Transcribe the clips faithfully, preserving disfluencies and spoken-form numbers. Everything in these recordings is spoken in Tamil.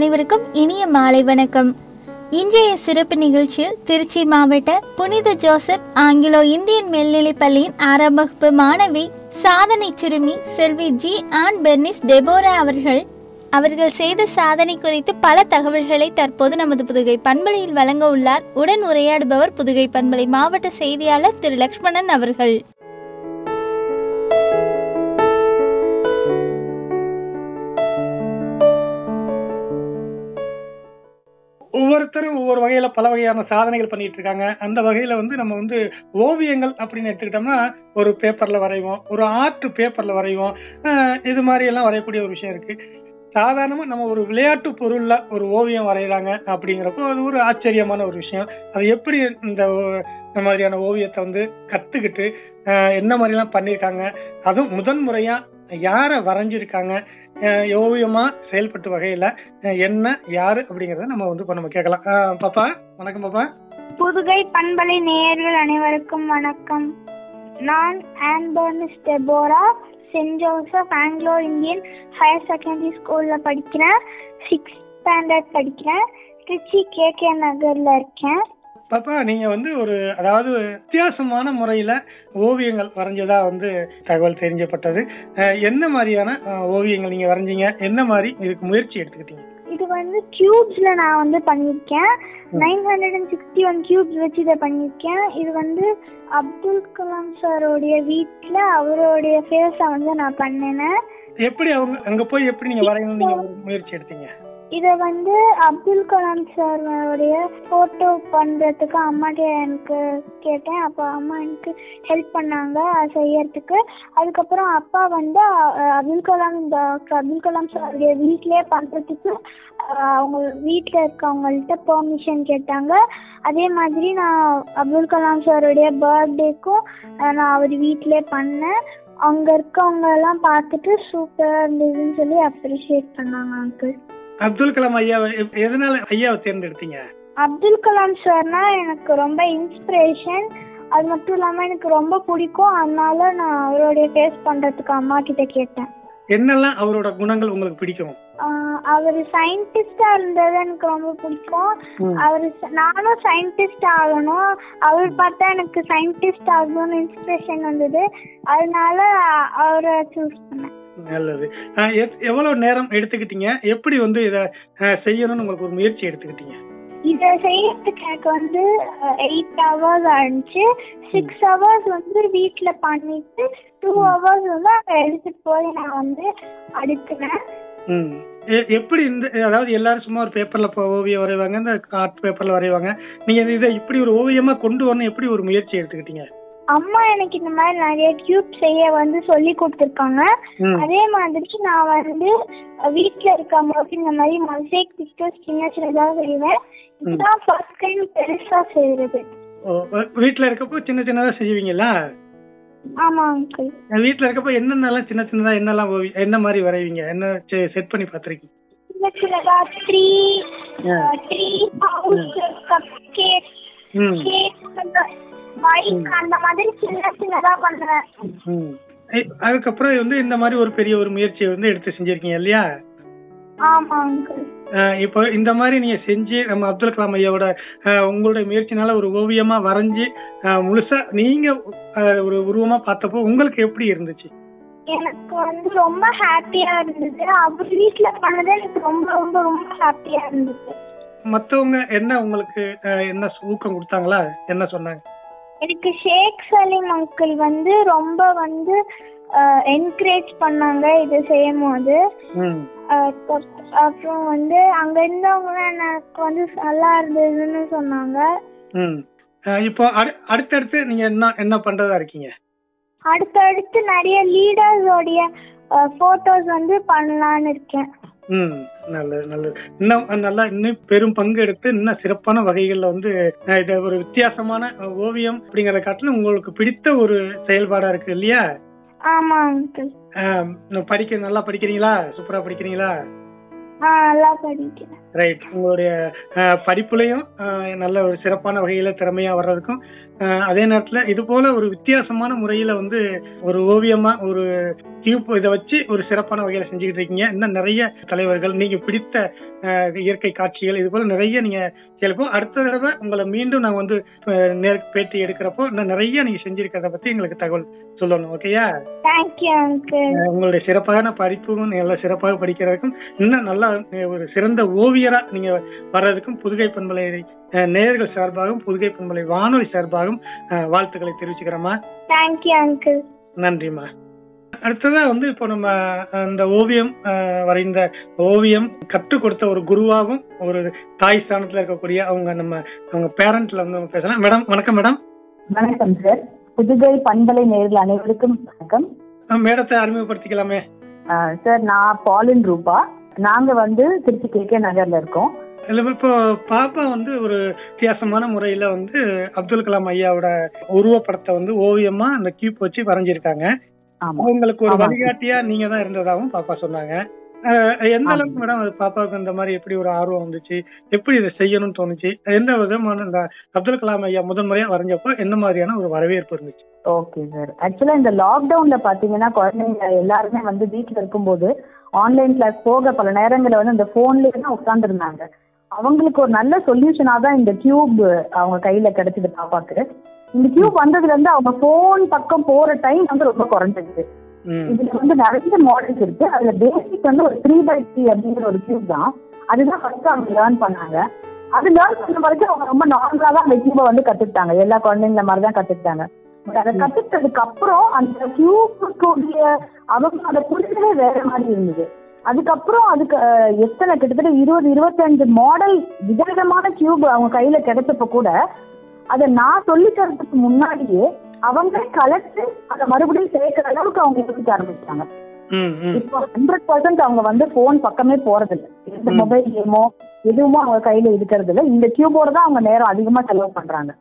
அனைவருக்கும் இனிய மாலை வணக்கம். இன்றைய சிறப்பு நிகழ்ச்சியில் திருச்சி மாவட்ட புனித ஜோசப் ஆங்கிலோ இந்தியன் மேல்நிலைப் பள்ளியின் ஆறாம் வகுப்பு மாணவி சாதனை சிறுமி செல்வி ஜி ஆன் பெர்னிஸ் டெபோரா அவர்கள் அவர்கள் செய்த சாதனை குறித்து பல தகவல்களை தற்போது நமது புதுகை பண்பலையில் வழங்க உள்ளார். உடன் உரையாடுபவர் புதுகை பண்பலை மாவட்ட செய்தியாளர் திரு லக்ஷ்மணன் அவர்கள். ஒவ்வொருத்தரும் ஒவ்வொரு வகையில பல வகையான சாதனைகள் பண்ணிட்டு இருக்காங்க. அந்த வகையில வந்து நம்ம வந்து ஓவியங்கள் அப்படின்னு எடுத்துக்கிட்டோம்னா ஒரு பேப்பர்ல வரைவோம், ஒரு ஆர்ட் பேப்பர்ல வரைவோம், இது மாதிரி எல்லாம் வரையக்கூடிய ஒரு விஷயம் இருக்கு. சாதாரணமா நம்ம ஒரு விளையாட்டு பொருள்ல ஒரு ஓவியம் வரைகிறாங்க அப்படிங்கிறப்போ அது ஒரு ஆச்சரியமான ஒரு விஷயம். அது எப்படி இந்த மாதிரியான ஓவியத்தை வந்து கத்துக்கிட்டு என்ன மாதிரி எல்லாம் பண்ணிருக்காங்க, அதுவும் முதன் முறையா யார வரைஞ்சிருக்காங்க, ஓவியமா செயல்பட்டு வகையில என்ன யாரு அப்படிங்கறத நம்ம வந்து இப்ப நம்ம கேட்கலாம். பாப்பா வணக்கம். பாப்பா, புதுகை பண்பலை நேயர்கள் அனைவருக்கும் வணக்கம். நான் Ann Bernice Deborah saint Joseph Anglo Indian higher secondary ஸ்கூல்ல படிக்கிறேன். சிக்ஸ்த் ஸ்டாண்டர்ட் படிக்கிறேன். திருச்சி கே கே நகர்ல இருக்கேன். பாப்பா, நீங்க வந்து ஒரு அதாவது வித்தியாசமான முறையில ஓவியங்கள் வரைஞ்சதா வந்து தகவல் தெரிஞ்சப்பட்டது. என்ன மாதிரியான ஓவியங்கள் நீங்க வரைஞ்சீங்க, என்ன மாதிரி இதுக்கு முயற்சி எடுத்துக்கிட்டீங்க? இது வந்து கியூப்ஸ்ல நான் வந்து பண்ணிருக்கேன். Nine hundred and sixty one cubes வச்சு இதை பண்ணிருக்கேன். இது வந்து அப்துல் கலாம் சாரோடைய வீட்டுல அவருடைய ஃபேஸ வந்து நான் பண்ணினேன். எப்படி அவங்க அங்க போய் எப்படி நீங்க வரையணும் நீங்க முயற்சி எடுத்தீங்க? இதை வந்து அப்துல் கலாம் சாரோடைய போட்டோ பண்றதுக்கு அம்மாட்ட எனக்கு கேட்டேன். அப்போ அம்மா எனக்கு ஹெல்ப் பண்ணாங்க செய்யறதுக்கு. அதுக்கப்புறம் அப்பா வந்து அப்துல் கலாம் டாக்டர் அப்துல் கலாம் சாருடைய வீட்லயே பண்றதுக்கு அவங்க வீட்டில் இருக்கவங்கள்ட்ட பெர்மிஷன் கேட்டாங்க. அதே மாதிரி நான் அப்துல் கலாம் சாருடைய பர்த்டேக்கும் நான் அவர் வீட்டிலே பண்ணேன். அங்க இருக்கவங்க எல்லாம் பார்த்துட்டு சூப்பரா இருந்ததுன்னு சொல்லி அப்ரிஷியேட் பண்ணாங்க அங்கிள். அப்துல் கலாம் ஐயா எதனால ஐயாவை தேர்ந்தெடுத்தீங்க? அப்துல் கலாம் சார்னா எனக்கு ரொம்ப இன்ஸ்பிரேஷன். அது மட்டும் இல்லாம எனக்கு ரொம்ப பிடிக்கும். அதனால நான் அவருடைய ஃபேஸ் பண்றதுக்கு அம்மா கிட்ட கேட்டேன். என்னெல்லாம் அவரோட குணங்கள் உங்களுக்கு பிடிக்கும்? அவர் சயின்டிஸ்டா இருந்தது எனக்கு ரொம்ப பிடிக்கும். அவரு நானும் சயின்டிஸ்ட் ஆகணும், அவர் பார்த்தா எனக்கு சயின்டிஸ்ட் ஆகணும்னு இன்ஸ்பிரேஷன் வந்தது. அதனால அவரை சூஸ் பண்ணேன். நல்லது. எவ்வளவு நேரம் எடுத்துக்கிட்டீங்க, எப்படி வந்து இத செய்யணும்னு உங்களுக்கு ஒரு முயற்சி எடுத்துக்கிட்டீங்க? இத செய்யறதுக்கு எனக்கு வந்து எயிட் ஹவர்ஸ் ஆயிடுச்சு. சிக்ஸ் ஹவர்ஸ் வந்து வீட்டுல பண்ணிட்டு டூ ஹவர்ஸ் வந்து அங்க எடுத்துட்டு போய் நான் வந்து அடுக்கினேன். எப்படி இந்த அதாவது எல்லாரும் சும்மா ஒரு பேப்பர்ல ஓவியம் வரைவாங்க, இந்த ஆர்ட் பேப்பர்ல வரைவாங்க. நீங்க இதை இப்படி ஒரு ஓவியமா கொண்டு வரணும் எப்படி ஒரு முயற்சி எடுத்துக்கிட்டீங்க? அம்மா எனக்கு இந்த மாதிரி நிறைய டியூப் செய்ய வந்து சொல்லி கொடுத்துருக்காங்க. அதே மாதிரி நான் வந்து வீட்டுல இருக்கும் போது இந்த மாதிரி மொசைக் பிக்சர்ஸ் சின்ன சின்னதா செய்வேன். இதுதான் ஃபர்ஸ்ட் டைம் பெருசா செய்யறது. வீட்டுல இருக்கப்போ சின்ன சின்னதா செய்வீங்களா? ஆமா அங்கிள். வீட்டுல இருக்கப்போ என்னென்னலாம் சின்ன சின்னதா என்னெல்லாம் என்ன மாதிரி வரைவீங்க, என்ன செட் பண்ணி பாத்துருக்கீங்க? சின்ன சின்னதா ட்ரீ ட்ரீ ஹவுஸ் கப்கேக் அந்த மாதிரி சின்ன சின்னதா பண்றேன். அதுக்கப்புறம் வந்து இந்த மாதிரி ஒரு பெரிய ஒரு முயற்சியை வந்து எடுத்து செஞ்சிருக்கீங்க இல்லையா? ஆமா அங்கிள். இப்போ இந்த மாதிரி நீங்க செஞ்சு நம்ம அப்துல் கலாம் ஐயாவோட உங்களுடைய முயற்சினால ஒரு ஓவியமா வரைஞ்சி முழுசா நீங்க ஒரு உருவமா பார்த்தப்போ உங்களுக்கு எப்படி இருந்துச்சு? எனக்கு வந்து ரொம்ப ஹாப்பியா இருந்தது. அவர் வீட்டுல பண்ணது எனக்கு ரொம்ப ரொம்ப ரொம்ப ஹாப்பியா இருந்தது. மத்தவங்க என்ன உங்களுக்கு என்ன ஊக்கம் கொடுத்தாங்களா, என்ன சொன்னாங்க? எனக்கு ஷேக் சலீம் அங்கிள் வந்து ரொம்ப வந்து என்கரேஜ் பண்ணாங்க இதை செய்யும் போது. அப்புறம் வந்து அங்க இருந்தவங்க எனக்கு வந்து நல்லா இருந்ததுன்னு சொன்னாங்க. இப்போ அடுத்தடுத்து நீங்க என்ன என்ன பண்றதா இருக்கீங்க? அடுத்தடுத்து நிறைய லீடர்ஸோடைய போட்டோஸ் வந்து பண்ணலான்னு இருக்கேன். ம் நல்லது நல்லது. இன்னும் நல்லா இன்னும் பெரும் பங்கு எடுத்து இன்னும் சிறப்பான வகைகள்ல வந்து இத ஒரு வித்தியாசமான ஓவியம் அப்படிங்கறத காட்டிலும் உங்களுக்கு பிடித்த ஒரு செயல்பாடா இருக்கு இல்லையா? ஆமா அங்கிள். படிக்க நல்லா படிக்கிறீங்களா? சூப்பரா படிக்கிறீங்களா? நல்லா படிக்கிறேன். ரைட். உங்களுடைய படிப்புலயும் நல்ல ஒரு சிறப்பான வகையில திறமையா வர்றதுக்கும் அதே நேரத்துல இது போல ஒரு வித்தியாசமான முறையில வந்து ஒரு ஓவியமா ஒரு டியூப் இதை வச்சு ஒரு சிறப்பான வகையில செஞ்சுக்கிட்டு இருக்கீங்க. இன்னும் நிறைய தலைவர்கள், நீங்க பிடித்த இயற்கை காட்சிகள், இது போல நிறைய நீங்க கேட்போம். அடுத்த தடவை உங்களை மீண்டும் நாங்க வந்து நேர் பேட்டி எடுக்கிறப்போ இன்னும் நிறைய நீங்க செஞ்சிருக்கிறத பத்தி எங்களுக்கு தகவல் சொல்லணும். ஓகேயா? Thank you uncle. உங்களுடைய சிறப்பான படிப்பும் நல்லா சிறப்பாக படிக்கிறதுக்கும் இன்னும் நல்லா ஒரு சிறந்த ஓவியரா நீங்க வர்றதுக்கும் புதுகை பண்பலை நேயர்கள் சார்பாகவும் புதுகை பண்பலை வானொலி சார்பாகவும் வாழ்த்துக்களை தெரிவிச்சுக்கிறோமா. Thank you uncle. நன்றிமா. அடுத்ததா வந்து இப்போ நம்ம அந்த ஓவியம் வரைந்த ஓவியம் கற்றுக் கொடுத்த ஒரு குருவாகவும் ஒரு தாய் ஸ்தானத்துல இருக்கக்கூடிய அவங்க நம்ம அவங்க பேரண்ட்ல வந்து நம்ம பேசலாம். மேடம் வணக்கம். மேடம் வணக்கம் சார். புதுகை பண்பலை நேயர்கள் அனைவருக்கும் வணக்கம். மேடத்தை அறிமுகப்படுத்திக்கலாமே. சார் நான் பாலின் ரூபா. நாங்க வந்து திருச்சி கே கே நகர்ல இருக்கோம். இப்போ பாப்பா வந்து ஒரு வித்தியாசமான முறையில வந்து அப்துல் கலாம் ஐயாவோட உருவப்படத்தை வந்து ஓவியமா அந்த கியூப் வச்சு வரைஞ்சிருக்காங்க. அவங்களுக்கு ஒரு வழிகாட்டியா நீங்க தான் இருந்ததாகவும் பாப்பா சொன்னாங்க. எந்த அளவுக்கு மேடம் அது பாப்பாவுக்கு இந்த மாதிரி எப்படி ஒரு ஆர்வம் வந்துச்சு, எப்படி இதை செய்யணும்னு தோணுச்சு, எந்த விதமான இந்த அப்துல் கலாம் ஐயா முதன் முறையா வரைஞ்சப்போ என்ன மாதிரியான ஒரு வரவேற்பு இருந்துச்சு? Okay sir. ஆக்சுவலா இந்த லாக்டவுன்ல பாத்தீங்கன்னா குழந்தைங்க எல்லாருமே வந்து வீட்டுல இருக்கும்போது ஆன்லைன் கிளாஸ் போக பல நேரங்களில் வந்து இந்த போன்லயே தான் உட்கார்ந்து இருந்தாங்க. அவங்களுக்கு ஒரு நல்ல சொல்யூஷனா தான் இந்த டியூப் அவங்க கையில கிடைச்சது பாப்பாக்கு. இந்த டியூப் வந்ததுல இருந்து அவங்க போன் பக்கம் போற டைம் வந்து ரொம்ப குறைஞ்சிருக்கு. இதுல வந்து நிறைய மாடல்ஸ் இருக்கு. அதுல பேசிக் வந்து ஒரு த்ரீ பை த்ரீ அப்படிங்கிற ஒரு டியூப் தான். அதுதான் ஃபர்ஸ்ட் அவங்க லேர்ன் பண்ணாங்க. அது லேர்ன் பண்ண வரைக்கும் அவங்க ரொம்ப நார்மலா தான் அந்த டியூபை வந்து கத்துக்கிட்டாங்க. எல்லா குழந்தைங்கள மாதிரி தான் கத்துக்கிட்டாங்க. பட் அதை கத்துக்கிட்டதுக்கு அப்புறம் அந்த டியூபுக்குரிய அவங்க அதை புரிஞ்சதே வேற மாதிரி இருந்தது. அதுக்கப்புறம் அதுக்கு எத்தனை கிட்டத்தட்ட இருபது இருபத்தஞ்சு மாடல் விதவிதமான டியூப் அவங்க கையில கிடைச்சப்ப கூட அதை நான் சொல்லி தரதுக்கு முன்னாடியே அவங்க கலெக்ட் அதை மறுபடியும் சேர்க்கிற அளவுக்கு அவங்க யோசிக்க ஆரம்பிச்சாங்க. இப்போ ஹண்ட்ரட் பர்சன்ட் அவங்க வந்து போன் பக்கமே போறது இல்லை. எந்த மொபைல் கேமோ எதுவுமோ அவங்க கையில இருக்கிறது இல்லை. இந்த டியூபோட தான் அவங்க நேரம் அதிகமா செலவு பண்றாங்க.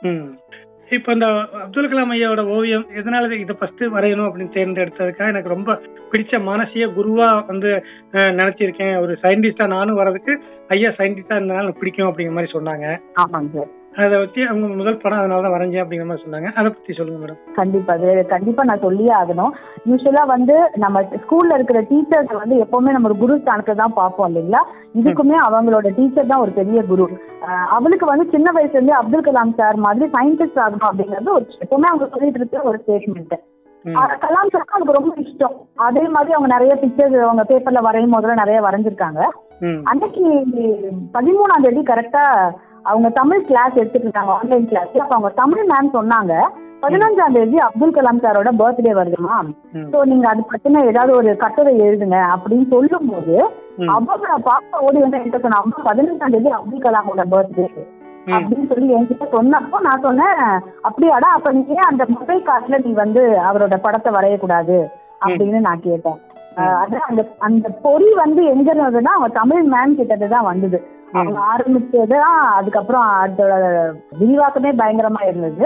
இப்ப இந்த அப்துல் கலாம் ஐயாவோட ஓவியம் எதனால இதை ஃபர்ஸ்ட் வரையணும் அப்படின்னு தேர்ந்தெடுத்ததுக்காக எனக்கு ரொம்ப பிடிச்ச மானசீக குருவா வந்து நினைச்சிருக்கேன். ஒரு சயின்டிஸ்டா நானும் வர்றதுக்கு ஐயா சயின்டிஸ்டா இருந்தனால எனக்கு பிடிக்கும் அப்படிங்கிற மாதிரி சொன்னாங்க. ஆமாங்க சார். அதை வச்சு அவங்க முதல் படம் அதனாலதான் வரைஞ்சேன் அப்படிங்கிற மாதிரி சொன்னாங்க. அதை பத்தி சொல்லுங்க மேடம். கண்டிப்பா அது கண்டிப்பா நான் சொல்லியே ஆகணும். யூஸ்வலா வந்து நம்ம ஸ்கூல்ல இருக்கிற டீச்சர்ஸ் வந்து எப்பவுமே நம்ம ஒரு குரு ஸ்தானத்தை தான் பார்ப்போம் இல்லைங்களா. இதுக்குமே அவங்களோட டீச்சர் தான் ஒரு பெரிய குரு. அவளுக்கு வந்து சின்ன வயசுல இருந்து அப்துல் கலாம் சார் மாதிரி சயின்டிஸ்ட் ஆகணும் அப்படிங்கிறது ஒரு எப்பவுமே அவங்க சொல்லிட்டு இருக்கிற ஒரு ஸ்டேட்மெண்ட். கலாம் சார் அவங்களுக்கு ரொம்ப இஷ்டம். அதே மாதிரி அவங்க நிறைய பிக்சர்ஸ் அவங்க பேப்பர்ல வரையும் போதுல நிறைய வரைஞ்சிருக்காங்க. அன்னைக்கு பதிமூணாம் தேதி கரெக்டா அவங்க தமிழ் கிளாஸ் எடுத்துட்டு இருந்தாங்க, ஆன்லைன் கிளாஸ். அப்ப அவங்க தமிழ் மேம் சொன்னாங்க, பதினஞ்சாம் தேதி அப்துல் கலாம் சாரோட பர்த்டே வருதுமா, சோ நீங்க அது பத்தின ஏதாவது ஒரு கட்டுரை எழுதுங்க அப்படின்னு சொல்லும் போது அவங்க பாப்பா ஓடி வந்து என்கிட்ட சொன்னாங்க, பதினஞ்சாம் தேதி அப்துல் கலாமோட பர்த்டே அப்படின்னு சொல்லி என்கிட்ட சொன்னப்போ நான் சொன்னேன், அப்படியாடா அப்ப நீங்க அந்த மொபைல் கார்ட்ல நீ வந்து அவரோட படத்தை வரையக்கூடாது அப்படின்னு நான் கேட்டேன். அதான் அந்த அந்த பொறி வந்து எங்க இருந்ததுன்னா அவங்க தமிழ் மேம் கிட்டதான் வந்தது. அவங்க ஆரம்பிச்சதுதான் அதுக்கப்புறம் அதோட விரிவாக்கமே பயங்கரமா இருந்தது.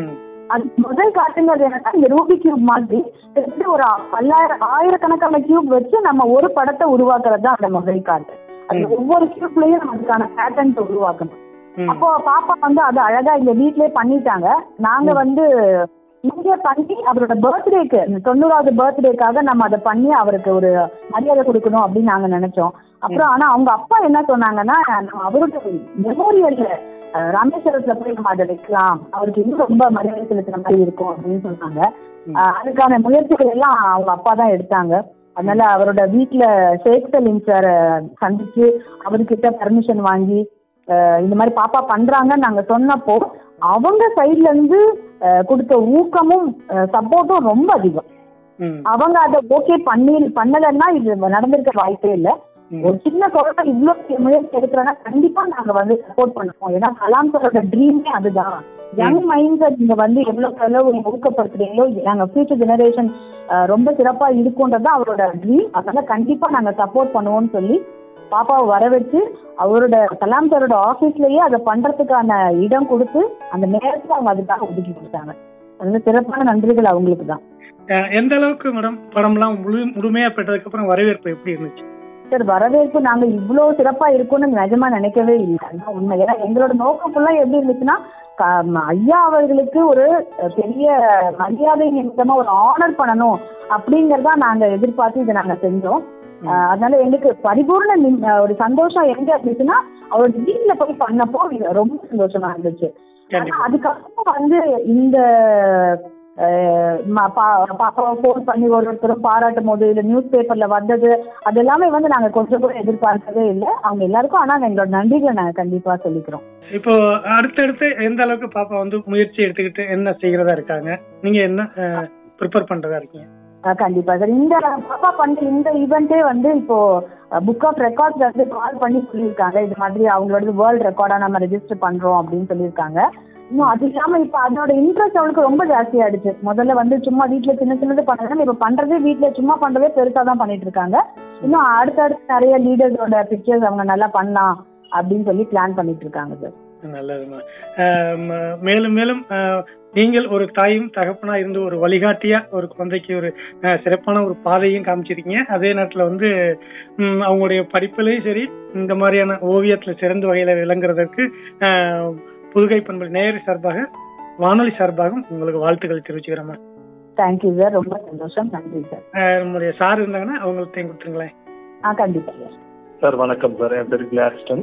அது முதல் காட்டுங்கிறது என்னன்னா இந்த ரூபி கியூப் மாதிரி ஒரு பல்லாயிரம் ஆயிரக்கணக்கான கியூப் வச்சு நம்ம ஒரு படத்தை உருவாக்குறது தான் அந்த முதல் காட்டு. அது ஒவ்வொரு கியூப்லயும் நம்ம அதுக்கான பேட்டர்ன் உருவாக்கணும். அப்போ பாப்பா வந்து அது அழகா இங்க வீட்லயே பண்ணிட்டாங்க. நாங்க வந்து இங்கே பண்ணி அவரோட பர்த்டேக்கு தொண்ணூறாவது பர்த்டேக்காக நம்ம அதை பண்ணி அவருக்கு ஒரு மரியாதை கொடுக்கணும் அப்படின்னு நாங்க நினைச்சோம். அப்புறம் ஆனா அவங்க அப்பா என்ன சொன்னாங்கன்னா, அவரோட மெமோரியல்ல ராமேஸ்வரத்துல போய் நம்ம அதை வைக்கலாம், அவருக்கு இன்னும் ரொம்ப மரியாதை செலுத்துற மாதிரி இருக்கும் அப்படின்னு சொன்னாங்க. அதுக்கான முயற்சிகள் எல்லாம் அவங்க அப்பா தான் எடுத்தாங்க. அதனால அவரோட வீட்டுல ஷேக் சலீம் சார் சந்திச்சு அவர்கிட்ட பர்மிஷன் வாங்கி இந்த மாதிரி பாப்பா பண்றாங்கன்னு நாங்க சொன்னப்போ அவங்க சைட்ல இருந்து கொடுத்த ஊக்கமும் சப்போர்ட்டும் ரொம்ப அதிகம். அவங்க அதை ஓகே பண்ணி பண்ணலன்னா இது நடந்திருக்க வாய்ப்பே இல்லை. ஒரு சின்ன குழந்தை இவ்வளவு முயற்சி எடுக்கிறோன்னா கண்டிப்பா நாங்க வந்து சப்போர்ட் பண்ணுவோம். ஏன்னா கலாம் சாரோட ட்ரீமே அதுதான். யங் மைண்ட்ஸை நீங்க வந்து எவ்வளவு அளவு ஊக்கப்படுத்துறீங்களோ நாங்க ஃபியூச்சர் ஜெனரேஷன் ரொம்ப சிறப்பா இருக்கும்ன்றதான் அவரோட ட்ரீம். அதனால கண்டிப்பா நாங்க சப்போர்ட் பண்ணுவோம்னு சொல்லி பாப்பாவை வர வச்சு அவரோட கலாம் சாரோட ஆபீஸ்லயே அதை பண்றதுக்கான இடம் கொடுத்து அந்த நேரத்துல அவங்க அதுக்காக ஒதுக்கி கொடுத்தாங்க. அதனால சிறப்பான நன்றிகள் அவங்களுக்கு தான். எந்த அளவுக்கு மேடம் படம்லாம் முழு முழுமையா பெற்றதுக்கு அப்புறம் வரவேற்பு எப்படி இருந்துச்சு சார்? வரவேற்பு நாங்க இவ்வளவு சிறப்பா இருக்கும்னு நிஜமா நினைக்கவே இல்லை. உண்மை. ஏன்னா எங்களோட நோக்கம் ஃபுல்லா எப்படி இருந்துச்சுன்னா ஐயா அவர்களுக்கு ஒரு பெரிய மரியாதை நிமித்தமா ஒரு ஆனர் பண்ணணும் அப்படிங்கறதா நாங்க எதிர்பார்த்து இதை நாங்க செஞ்சோம். அதனால எங்களுக்கு பரிபூர்ண ஒரு சந்தோஷம் எங்க இருந்துச்சுன்னா அவரோட வீட்டுல போய் பண்ணப்போ ரொம்ப சந்தோஷமா இருந்துச்சு. அதுக்கப்புறம் வந்து இந்த பாப்பாவை போன் பண்ணி ஒருத்தரும் பாராட்டும் போது இல்ல நியூஸ் பேப்பர்ல வந்தது அது எல்லாமே வந்து நாங்க கொஞ்சம் கூட எதிர்பார்க்கவே இல்லை அவங்க எல்லாருக்கும். ஆனா எங்களோட நன்றிகளை நாங்க கண்டிப்பா சொல்லிக்கிறோம். இப்போ அடுத்தடுத்து எந்த அளவுக்கு பாப்பா வந்து முயற்சி எடுத்துக்கிட்டு என்ன செய்யறதா இருக்காங்க, நீங்க என்ன ப்ரிப்பேர் பண்றதா இருக்கீங்க? கண்டிப்பா சார். இந்த பாப்பா பண்ற இந்த ஈவெண்ட்டே வந்து இப்போ புக் ஆஃப் ரெக்கார்ட்ஸ்ல இருந்து கால் பண்ணி சொல்லியிருக்காங்க இது மாதிரி அவங்களோட வேர்ல்ட் ரெக்கார்டா நம்ம ரெஜிஸ்டர் பண்றோம் அப்படின்னு சொல்லியிருக்காங்க. இன்னும் அது இல்லாம இப்ப அதோட இன்ட்ரெஸ்ட் அவளுக்கு ரொம்ப ஜாஸ்தி ஆயிடுச்சு. முதல்ல வந்து சும்மா வீட்டுல சின்ன சின்னது பண்ணதுன்னா இப்ப பண்றதே வீட்டுல சும்மா பண்றதே பெருசா தான் பண்ணிட்டு இருக்காங்க. இன்னும் அடுத்தடுத்து நிறைய லீடர்ஸோட பிக்சர்ஸ் அவங்க நல்லா பண்ணலாம் அப்படின்னு சொல்லி பிளான் பண்ணிட்டு இருக்காங்க சார். நல்லதுமா. மேலும் மேலும் நீங்கள் ஒரு தாயும் தகப்பனா இருந்து ஒரு வழிகாட்டியா ஒரு குழந்தைக்கு ஒரு சிறப்பான ஒரு பாதையும் காமிச்சிருக்கீங்க. அதே நேரத்துல வந்து அவங்களுடைய படிப்புலையும் சரி இந்த மாதிரியான ஓவியத்துல சிறந்த வகையில விளங்குறதற்கு புதுகை பண்பலை நேயர் சார்பாக வானொலி சார்பாகவும் உங்களுக்கு வாழ்த்துக்கள் தெரிவிச்சுக்கிறோமா. தேங்க்யூ சார், ரொம்ப சந்தோஷம். நன்றி சார். நம்மளுடைய சார் இருந்தாங்கன்னா அவங்கள்ட்ட கொடுத்துருங்களேன். ஆ கண்டிப்பா சார். சார் வணக்கம் சார், என் பேரு கிளாஸ்டன்.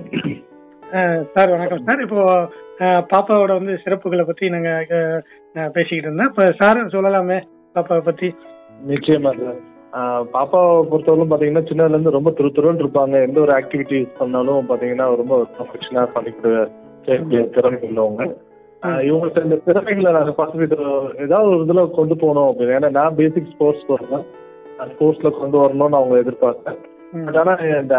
சார் வணக்கம் சார். இப்போ பாப்பாவோட வந்து சிறப்புகளை பத்தி நாங்க பேசிக்கிட்டு இருந்தோம். இப்ப சார் சொல்லலாமே பாப்பாவை பத்தி. நிச்சயமா சார். பாப்பாவை பொறுத்தவரைக்கும் பாத்தீங்கன்னா சின்னதுல இருந்து ரொம்ப துரு துருன்னு இருப்பாங்க. எந்த ஒரு ஆக்டிவிட்டிஸ் பண்ணாலும் பாத்தீங்கன்னா ரொம்ப பர்ஃபெக்ஷனா பண்ணிக்கிட்டு திறமை உள்ளவங்க. இவங்களுக்கு இந்த திறமைகளை நாங்க பார்த்துக்கிட்டு ஏதாவது ஒரு இதுல கொண்டு போனோம் அப்படின்னு. ஏன்னா நான் பேசிக் ஸ்போர்ட்ஸ் போறேன், ஸ்போர்ட்ஸ்ல கொண்டு வரணும்னு அவங்க எதிர்பார்த்தேன். பட் ஆனா இந்த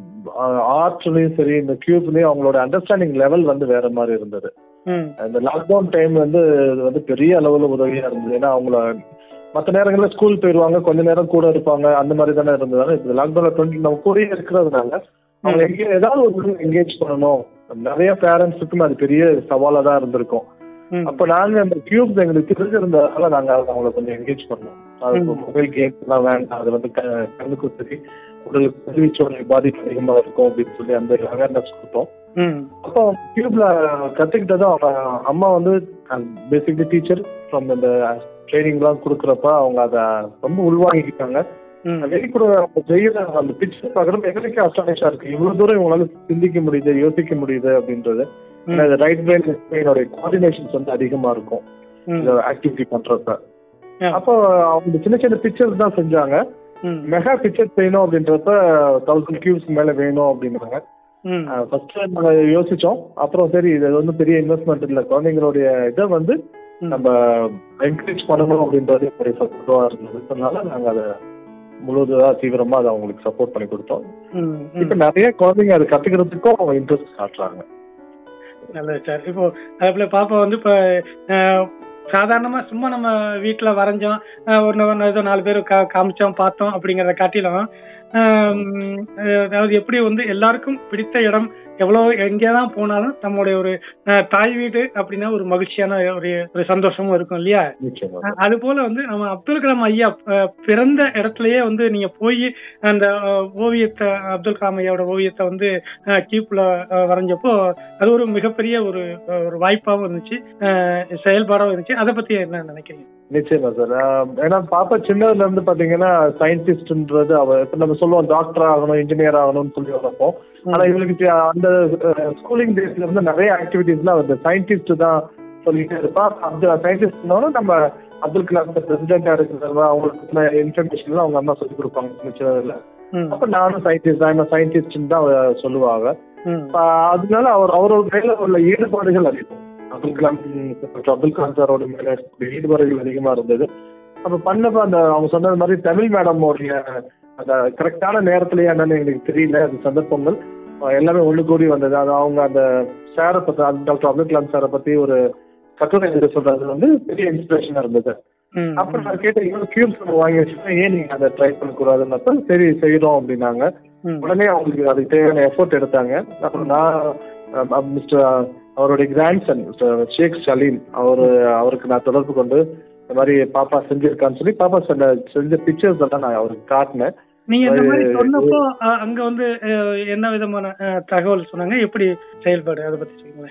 ஆர்ட்லயும் சரி இந்த கியூப்லயும் அவங்களோட அண்டர்ஸ்டாண்டிங் லெவல் வந்து வேற மாதிரி இருந்தது. இந்த லாக்டவுன் டைம் வந்து வந்து பெரிய அளவுல உதவியா இருந்தது. ஏன்னா அவங்கள மற்ற நேரங்களில் ஸ்கூல் போயிடுவாங்க, கொஞ்ச நேரம் கூட இருப்பாங்க, அந்த மாதிரி தானே இருந்ததுனால இப்போ லாக்டவுன்ல டுவெண்ட்டி நம்ம கூடயே இருக்கிறதுனால அவங்க எங்கே ஏதாவது ஒரு என்கேஜ் பண்ணணும். நிறைய பேரண்ட்ஸுக்கும் அது பெரிய சவாலா தான் இருந்திருக்கும். அப்ப நாங்க அந்த கியூப்ஸ் எங்களுக்கு தெரிஞ்சிருந்ததால நாங்க அவங்களை கொஞ்சம் என்கேஜ் பண்ணோம். அது மொபைல் கேம்ஸ் எல்லாம் வேண்டாம், அது வந்து கண்ணுக்கு சரி உடலுக்கு கல்விச்சோட பாதிப்பு அதிகமா இருக்கும் அப்படின்னு சொல்லி அந்த அவேர்னஸ் கொடுத்தோம். அப்போ கியூப்ல கத்துக்கிட்டதும் அவங்க அம்மா வந்து பேசிக்லி டீச்சர் ஃப்ரம் இந்த ட்ரைனிங் எல்லாம் கொடுக்குறப்ப அவங்க அதை ரொம்ப உள்வாங்கிக்கிட்டாங்க. வெளி கூட செய்யற அந்த பிக்சர் பார்க்கறப்ப எங்களுக்கே அஸ்டானிஷா இருக்கு. இவ்வளவு தூரம் இவங்களால சிந்திக்க முடியுது, யோசிக்க முடியுது அப்படின்றது. ரைட் பிரெயின் லெஃப்ட் பிரெயினோட கோஆர்டினேஷன்ஸ் வந்து அதிகமா இருக்கும் ஆக்டிவிட்டி பண்றப்ப. அப்போ அவங்க சின்ன சின்ன பிக்சர்ஸ் தான் செஞ்சாங்க. மெகா பிக்சர் செய்யணும் அப்படின்றப்ப தௌசண்ட் கியூப்ஸ் மேல வேணும் அப்படின்னாங்க. ஃபர்ஸ்ட் நாங்க யோசிச்சோம். அப்புறம் சரி இது வந்து பெரிய இன்வெஸ்ட்மெண்ட் இல்லை, குழந்தைங்களுடைய இதை வந்து நம்ம என்கரேஜ் பண்ணணும் அப்படின்றது பெரிய சப்போர்ட்டா இருந்தது. அதனால நாங்க அதை முழுவதா தீவிரமா அதை அவங்களுக்கு சப்போர்ட் பண்ணி கொடுத்தோம். இப்ப நிறைய குழந்தைங்க அதை கத்துக்கிறதுக்கும் அவங்க இன்ட்ரெஸ்ட் காட்டுறாங்க. நல்லது சார். இப்போ அதுல பாப்பா வந்து இப்ப சாதாரணமா சும்மா நம்ம வீட்டுல வரைஞ்சோம், ஒரு ஏதோ நாலு பேர் காமிச்சோம் பார்த்தோம் அப்படிங்கறத காட்டிலும் அதாவது எப்படி வந்து எல்லாருக்கும் பிடித்த இடம் எவ்வளவு எங்கேதான் போனாலும் நம்மளுடைய ஒரு தாய் வீடு அப்படின்னா ஒரு மகிழ்ச்சியான ஒரு ஒரு சந்தோஷமும் இருக்கும் இல்லையா? அது போல வந்து நம்ம அப்துல் கலாம் ஐயா பிறந்த இடத்துலயே வந்து நீங்க போய் அந்த ஓவியத்தை அப்துல் கலாம் ஐயாவோட ஓவியத்தை வந்து கீப்ல வரைஞ்சப்போ அது ஒரு மிகப்பெரிய ஒரு ஒரு வாய்ப்பாகவும் இருந்துச்சு, செயல்பாடாகவும் இருந்துச்சு. அதை பத்தி என்ன நினைக்கிறீங்க? நிச்சயமா சார். ஏன்னா பாப்பா சின்னதுல இருந்து பாத்தீங்கன்னா சயின்டிஸ்ட்ன்றது அவ இப்ப நம்ம சொல்லுவோம் டாக்டர் ஆகணும் இன்ஜினியர் ஆகணும்னு சொல்லி வரப்போம். ஆனா இவளுக்கு அந்த ஸ்கூலிங் டேஸ்ல இருந்து நிறைய ஆக்டிவிட்டிஸ்லாம் வந்து சயின்டிஸ்ட் தான் சொல்லிட்டே இருப்பா. அந்த சயின்டிஸ்ட்னாலும் நம்ம அப்துல் கலாம் பிரசிடென்டா இருக்கிறது அவங்களுக்கு இன்ஃபர்மேஷன் அவங்க அம்மா சொல்லி கொடுப்பாங்க சின்னதுல. அப்ப நானும் சயின்டிஸ்ட் தான் சயின்டிஸ்ட்னு தான் சொல்லுவாங்க. அதனால அவர் அவரோட மேல உள்ள ஈடுபாடுகள் அதிகம். அப்துல் கலாம் அப்துல் கலாம் சாரோட மேல ஈடுபாடுகள் அதிகமா இருந்தது. அப்ப பண்ணப்ப அந்த அவங்க சொன்னது மாதிரி தமிழ் மேடமோடைய அந்த கரெக்டான நேரத்திலேயே என்னன்னு எங்களுக்கு தெரியல, அந்த சந்தர்ப்பங்கள் எல்லாமே ஒண்ணு கூடி வந்தது. அது அவங்க அந்த சாரை பத்தி டாக்டர் அப்துல் கலாம் சாரை பத்தி ஒரு கட்டுரை எழுத சொல்றது வந்து பெரிய இன்ஸ்பிரேஷனா இருந்தது. அப்புறம் நான் கேட்டேன் இவ்வளவு கியூப்ஸ் வாங்கி வச்சுருக்கேன், ஏன் நீங்க அதை ட்ரை பண்ணக்கூடாதுன்னப்ப சரி செய்யறோம் அப்படின்னாங்க. உடனே அவங்களுக்கு அதுக்கு தேவையான எஃபோர்ட் எடுத்தாங்க. அப்புறம் நான் மிஸ்டர் அவருடைய கிராண்ட்சன் ஷேக் சலீம் அவரு அவருக்கு நான் தொடர்பு கொண்டு இந்த மாதிரி பாப்பா செஞ்சிருக்கான்னு சொல்லி பாப்பா செஞ்ச பிக்சர்ஸ் எல்லாம் நான் அவருக்கு காட்டினேன். நீங்க இந்த மாதிரி சொன்னப்போ அங்க வந்து என்ன விதமான தகவல் சொன்னாங்க, எப்படி செயல்பாடு அதை பத்தி சொல்லுங்களேன்.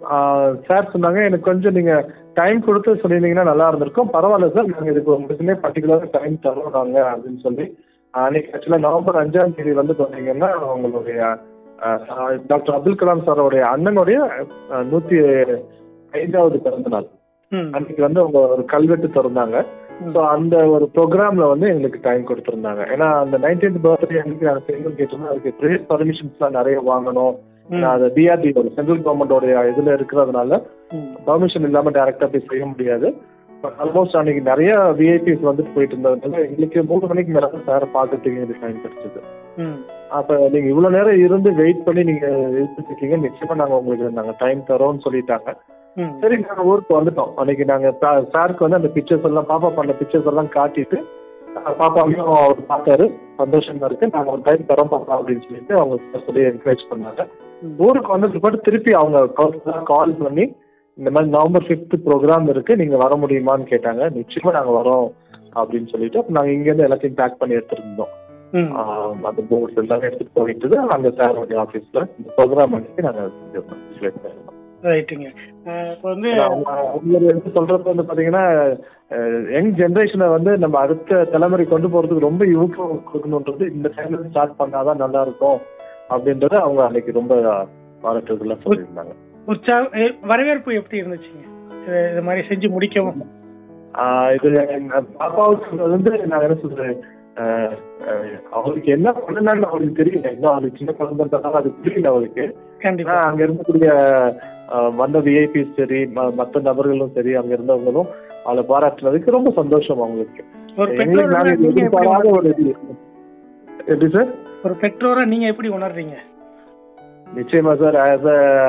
சார் சொன்னாங்க எனக்கு கொஞ்சம் நீங்க டைம் கொடுத்து சொல்லியிருந்தீங்கன்னா நல்லா இருந்திருக்கும். பரவாயில்ல சார், நாங்கள் இதுக்கு உங்களுக்குமே பர்டிகுலராக டைம் தரோம் நாங்க அப்படின்னு சொல்லி அன்னைக்கு ஆக்சுவலாக நவம்பர் அஞ்சாம் தேதி வந்து பார்த்தீங்கன்னா உங்களுடைய டாக்டர் அப்துல் கலாம் சாரோடைய அண்ணனுடைய நூத்தி ஐந்தாவது பிறந்த நாள் அன்னைக்கு வந்து அவங்க ஒரு கல்வெட்டு திறந்தாங்க. ஸோ அந்த ஒரு ப்ரோக்ராம்ல வந்து எங்களுக்கு டைம் கொடுத்துருந்தாங்க. ஏன்னா அந்த நைன்டீன்த் பர்த்டே அன்னைக்கு நாங்கள் செய்யணும்னு கேட்டோம்னா அதுக்கு ப்ரேஸ் பர்மிஷன்ஸ்லாம் நிறைய வாங்கணும். அது டிஆர்டி ஒரு சென்ட்ரல் கவர்மெண்டோடைய இதுல இருக்கிறதுனால பர்மிஷன் இல்லாம டைரக்டா போய் செய்ய முடியாது. பட் ஆல்மோஸ்ட் அன்னைக்கு நிறைய விஐபிஸ் வந்துட்டு போயிட்டு இருந்ததுனால எங்களுக்கு மூணு மணிக்கு மேல சார் பார்க்கறதுக்கு எங்களுக்கு டைம் கிடைச்சது. அப்ப நீங்க இவ்வளவு நேரம் இருந்து வெயிட் பண்ணி நீங்க இருக்கீங்க, நிச்சயமா நாங்க உங்களுக்கு நாங்க டைம் தரோம்னு சொல்லிட்டாங்க. சரி, நாங்க ஊருக்கு வந்துட்டோம். அன்னைக்கு நாங்க சாருக்கு வந்து அந்த பிக்சர்ஸ் எல்லாம் பாப்பா பண்ண பிக்சர்ஸ் எல்லாம் காட்டிட்டு பாப்பாவையும் அவர் பார்த்தாரு, சந்தோஷமா இருக்கு, நாங்க ஒரு டைம் தரோம் பாப்பா அப்படின்னு சொல்லிட்டு அவங்க சொல்லி என்கரேஜ் பண்ணாங்க. ஊருக்கு வந்ததுக்கு பாட்டு திருப்பி அவங்க கால் பண்ணி இந்த மாதிரி நவம்பர் ஃபிஃப்த் ப்ரோக்ராம் இருக்கு, நீங்க வர முடியுமான்னு கேட்டாங்க. நிச்சயமா நாங்க வரோம் அப்படின்னு சொல்லிட்டு நாங்க இங்க இருந்து எல்லாத்தையும் பேக் பண்ணி எடுத்துருந்தோம். அந்த போர்ட்ஸ் எல்லாமே எடுத்துட்டு போயிட்டு அங்க சாரோடைய ஆபீஸ்ல இந்த ப்ரோக்ராம் அன்னைக்கு நாங்க செஞ்சிருந்தோம். ரைட்டுங்க. இப்போ வந்து சொல்றது வந்து பாத்தீங்கன்னா யங் ஜென்ரேஷனை வந்து நம்ம அடுத்த தலைமுறை கொண்டு போறதுக்கு ரொம்ப ஊக்கம் கொடுக்கணுன்றது இந்த டைம்ல ஸ்டார்ட் பண்ணாதான் நல்லா இருக்கும் அப்படின்றத அவங்க அன்னைக்கு ரொம்ப பாராட்டுல சொல்லியிருந்தாங்க. உற்சாக வரவேற்பு எப்படி இருந்துச்சுங்க இது மாதிரி செஞ்சு முடிக்கவும்? இது பாப்பாவுக்கு வந்து நான் என்ன சொல்றேன், அவளுக்கு என்ன பண்ணலான்னு அவளுக்கு தெரியல. இன்னும் அவளுக்கு சின்ன குழந்தைன்றதால அது தெரியல அவளுக்கு. கண்டிப்பா அங்க இருக்கக்கூடிய வந்த விஐபிஸ் சரி மற்ற நபர்களும் சரி அங்க இருந்தவங்களும் அவளை பாராட்டுனதுக்கு ரொம்ப சந்தோஷம் அவங்களுக்கு. எதிர்பாராத ஒரு இது. எப்படி சார் ஒரு பெற்றோரா நீங்க எப்படி உணர்றீங்க? நிச்சயமா சார், ஆஸ்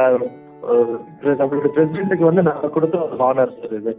நம்மளுடைய பிரசிடென்ட்டுக்கு வந்து நாங்க கொடுத்த ஒரு ஹானர் சார் இது.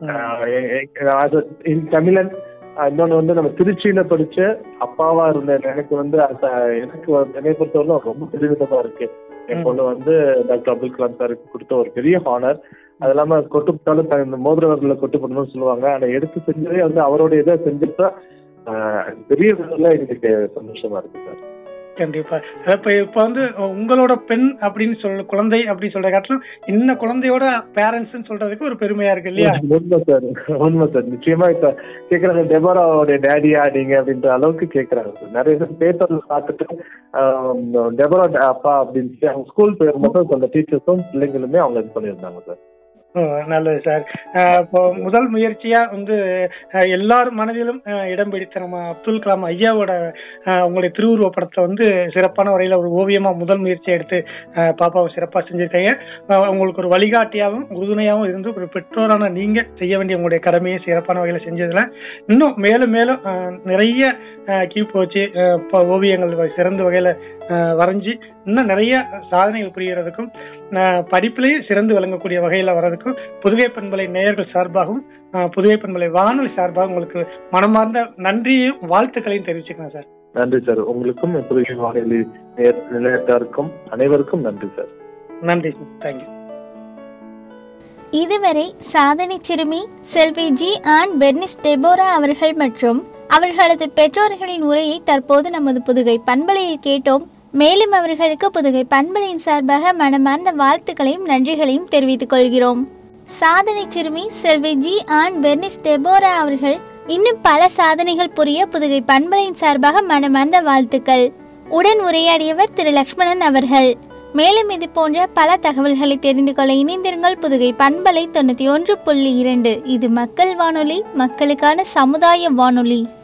தமிழன் இன்னொன்னு வந்து நம்ம திருச்சியில படிச்ச அப்பாவா இருந்த எனக்கு வந்து எனக்கு என்னை பொறுத்தவரை ரொம்ப பெருமிதமா இருக்கு. என் பொண்ணு வந்து டாக்டர் அப்துல் கலாம் சாருக்கு கொடுத்த ஒரு பெரிய ஹானர். அது இல்லாம கொட்டுப்பட்டாலும் மோதிரவர்களை கொட்டுப்படணும்னு சொல்லுவாங்க. ஆனா எடுத்து செஞ்சதே வந்து அவருடைய இதை செஞ்சுட்டா பெரிய விதத்துல எங்களுக்கு சந்தோஷமா இருக்கு சார். கண்டிப்பா. இப்ப இப்ப வந்து உங்களோட பெண் அப்படின்னு சொல்ல குழந்தை அப்படின்னு சொல்ற காட்டிலும் இன்னும் குழந்தையோட பேரண்ட்ஸ் சொல்றதுக்கு ஒரு பெருமையா இருக்கு இல்லையா? உண்மை சார், உண்மை சார். நிச்சயமா இப்ப கேக்குறாங்க டெபோராவோட டேடியா நீங்க அப்படின்ற அளவுக்கு கேக்குறாங்க சார். நிறைய பேர் பேப்பர்ல பார்த்துட்டு டெபோரா அப்பா அப்படின்னு அவங்க ஸ்கூல் பேர் மட்டும் அந்த டீச்சர்ஸும் பிள்ளைங்களுமே அவங்க இது பண்ணியிருந்தாங்க சார். நல்லது சார். இப்போ முதல் முயற்சியா வந்து எல்லாரும் மனதிலும் இடம் பிடித்த நம்ம அப்துல் கலாம் ஐயாவோட உங்களுடைய திருவுருவ படத்தை வந்து சிறப்பான வரையில ஒரு ஓவியமா முதல் முயற்சியை எடுத்து பாப்பாவை சிறப்பா செஞ்சிருக்கீங்க. உங்களுக்கு ஒரு வழிகாட்டியாகவும் உறுதுணையாகவும் இருந்து ஒரு பெற்றோரான நீங்க செய்ய வேண்டிய உங்களுடைய கடமையை சிறப்பான வகையில செஞ்சதுல இன்னும் மேலும் மேலும் நிறைய கீப் வச்சு ஓவியங்கள் சிறந்த வகையில வரைஞ்சி இன்னும் நிறைய சாதனைகள் புரியறதுக்கும் படிப்பிலேயே சிறந்து விளங்கக்கூடிய வகையில வர்றதுக்கும் புதுகை பண்பலை நேயர்கள் சார்பாகவும் புதுகை பண்பலை வானொலி சார்பாக உங்களுக்கு மனமார்ந்த நன்றியையும் வாழ்த்துக்களையும் தெரிவிச்சுக்கிறேன் சார். நன்றி சார். உங்களுக்கும் புதுகை வானொலி நிலையத்தாருக்கும் அனைவருக்கும் நன்றி சார். நன்றி சார். தேங்க்யூ. இதுவரை சாதனை சிறுமி செல்வி ஜி ஆன் பெர்னிஸ் டெபோரா அவர்கள் மற்றும் அவர்களது பெற்றோர்களின் உரையை தற்போது நமது புதுகை பண்பலையில் கேட்டோம். மேலும் அவர்களுக்கு புதுகை பண்பலையின் சார்பாக மனமார்ந்த வாழ்த்துக்களையும் நன்றிகளையும் தெரிவித்துக் கொள்கிறோம். சாதனை சிறுமி செல்வி ஜி ஆன் பெர்னிஸ் டெபோரா அவர்கள் இன்னும் பல சாதனைகள் புரிய புதுகை பண்பலையின் சார்பாக மனமார்ந்த வாழ்த்துக்கள். உடன் உரையாடியவர் திரு லக்ஷ்மணன் அவர்கள். மேலும் இது போன்ற பல தகவல்களை தெரிந்து கொள்ள இணைந்திருங்கள் புதுகை பண்பலை தொண்ணூத்தி ஒன்று புள்ளி இரண்டு. இது மக்கள் வானொலி, மக்களுக்கான சமுதாய வானொலி.